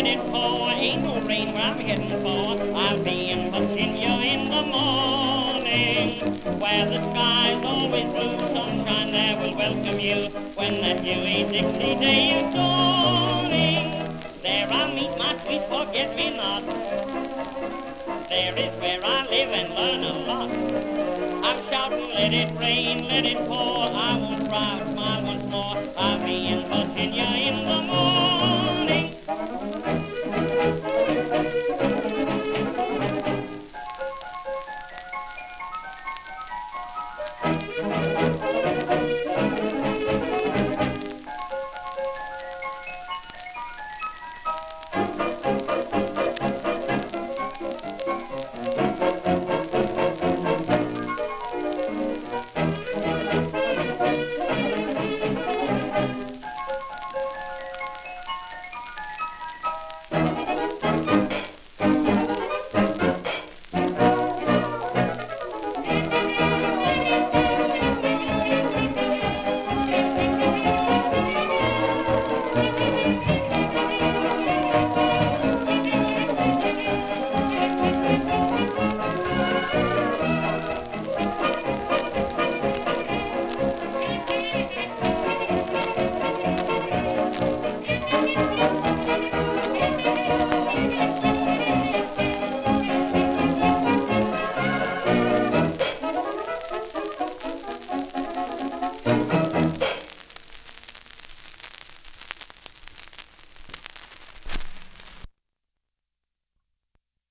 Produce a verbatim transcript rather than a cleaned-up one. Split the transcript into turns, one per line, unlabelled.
let it pour. Ain't no rain where I'm heading for. I'll be in Virginia in the morning, where the sky's always blue. Sunshine there will welcome you when the Huey Dixie day is dawning. There I'll meet my sweet forget-me-not. There is where I live and learn a lot. I'm shouting, let it rain, let it pour. I won't cry, smile once more. I